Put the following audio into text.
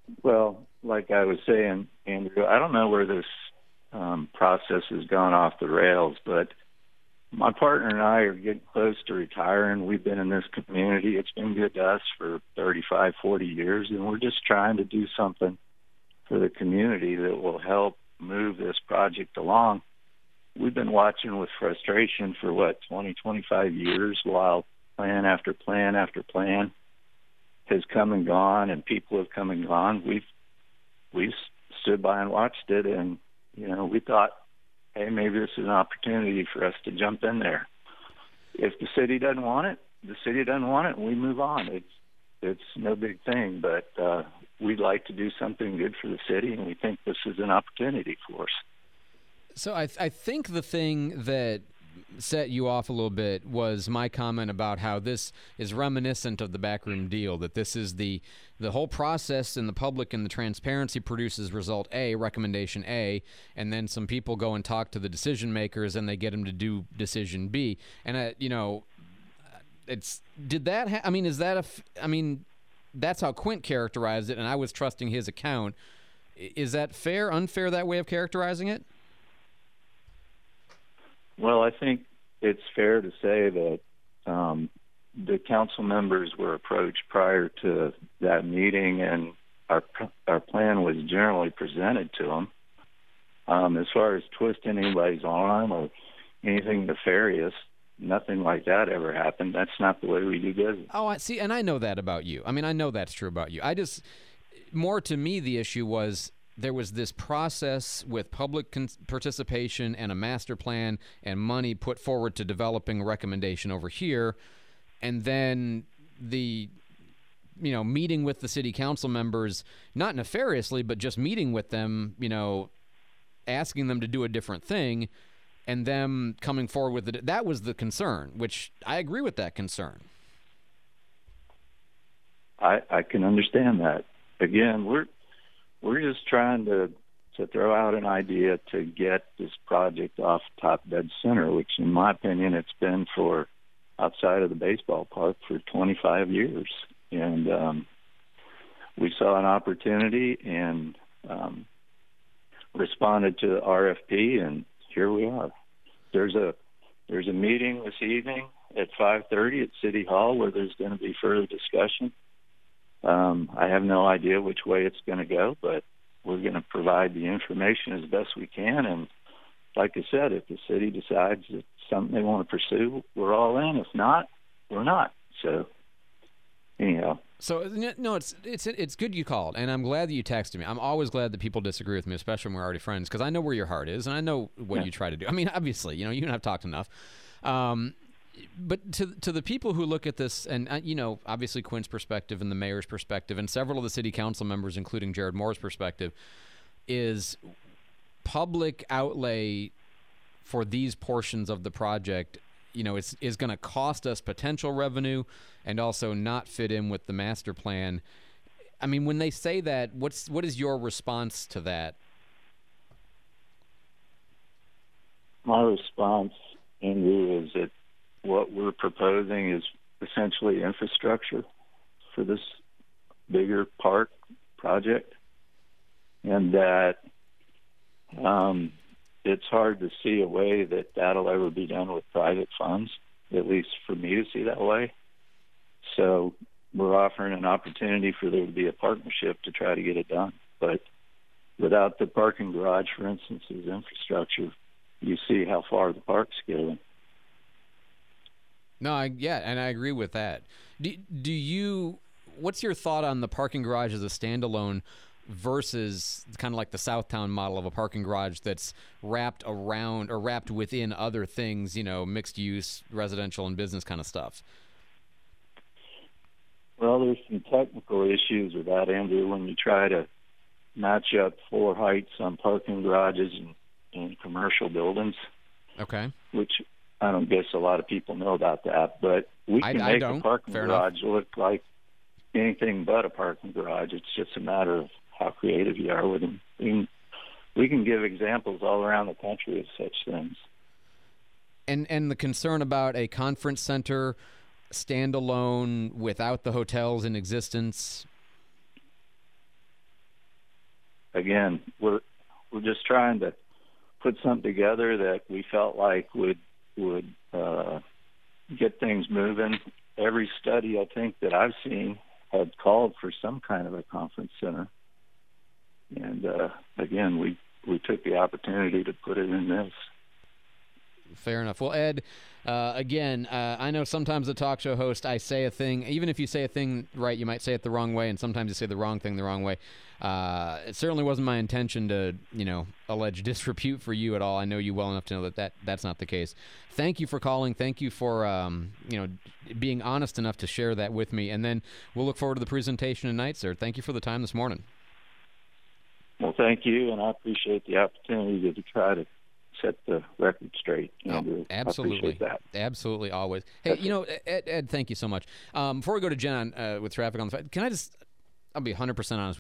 Well, like I was saying, Andrew, I don't know where this process has gone off the rails, but my partner and I are getting close to retiring. We've been in this community. It's been good to us for 35, 40 years, and we're just trying to do something for the community that will help move this project along. We've been watching with frustration for 20, 25 years while plan after plan after plan has come and gone and people have come and gone. We've stood by and watched it, and we thought, hey, maybe this is an opportunity for us to jump in there. If the city doesn't want it, the city doesn't want it, and we move on. It's no big thing, but we'd like to do something good for the city, and we think this is an opportunity for us. So I think the thing that set you off a little bit was my comment about how this is reminiscent of the backroom deal, that this is the whole process in the public and the transparency produces result A, recommendation A, and then some people go and talk to the decision makers and they get them to do decision B. And, that's how Quint characterized it, and I was trusting his account. Is that fair, unfair, that way of characterizing it? Well, I think it's fair to say that the council members were approached prior to that meeting, and our plan was generally presented to them. As far as twisting anybody's arm or anything nefarious, nothing like that ever happened. That's not the way we do business. Oh, I see, and I know that about you. I mean, I know that's true about you. More to me, the issue was there was this process with public participation and a master plan and money put forward to developing a recommendation over here, and then the meeting with the city council members, not nefariously, but just meeting with them, asking them to do a different thing, and them coming forward with it. That was the concern, which I agree with that concern. I can understand that. Again, we're just trying to throw out an idea to get this project off top dead center, which in my opinion it's been for outside of the baseball park for 25 years. And we saw an opportunity and responded to the RFP, and here we are. There's a meeting this evening at 5:30 at City Hall where there's going to be further discussion. I have no idea which way it's going to go, but we're going to provide the information as best we can. And like I said, if the city decides it's something they want to pursue, we're all in. If not, we're not. So anyhow. So no, it's good you called, and I'm glad that you texted me. I'm always glad that people disagree with me, especially when we're already friends, because I know where your heart is, and I know what you try to do. I mean, obviously, you and I've talked enough. But to the people who look at this, and obviously Quinn's perspective and the mayor's perspective, and several of the city council members, including Jared Moore's perspective, is public outlay for these portions of the project. Is going to cost us potential revenue, and also not fit in with the master plan. I mean, when they say that, what is your response to that? My response, Andrew, is that what we're proposing is essentially infrastructure for this bigger park project, and that it's hard to see a way that that'll ever be done with private funds, at least for me to see that way. So we're offering an opportunity for there to be a partnership to try to get it done. But without the parking garage, for instance, as infrastructure, you see how far the park's going. No, and I agree with that. What's your thought on the parking garage as a standalone versus kind of like the Southtown model of a parking garage that's wrapped around or wrapped within other things, mixed use, residential and business kind of stuff? Well, there's some technical issues with that, Andrew, when you try to match up floor heights on parking garages and commercial buildings. Okay. Which I don't guess a lot of people know about that, but we can make a parking garage look like anything but a parking garage. It's just a matter of how creative you are with them. We can give examples all around the country of such things. And the concern about a conference center standalone without the hotels in existence? again, we're just trying to put something together that we felt like would get things moving. Every study I think that I've seen had called for some kind of a conference center, and again, we took the opportunity to put it in this. Fair enough. Well, Ed, again, I know sometimes a talk show host, I say a thing, even if you say a thing right, you might say it the wrong way, and sometimes you say the wrong thing the wrong way. It certainly wasn't my intention to, allege disrepute for you at all. I know you well enough to know that's not the case. Thank you for calling. Thank you for, being honest enough to share that with me. And then we'll look forward to the presentation tonight, sir. Thank you for the time this morning. Well, thank you, and I appreciate the opportunity to try to set the record straight. Andrew. Absolutely. I appreciate that. Absolutely, always. Hey, Ed, thank you so much. Before we go to Jen with traffic on the phone, I'll be 100% honest.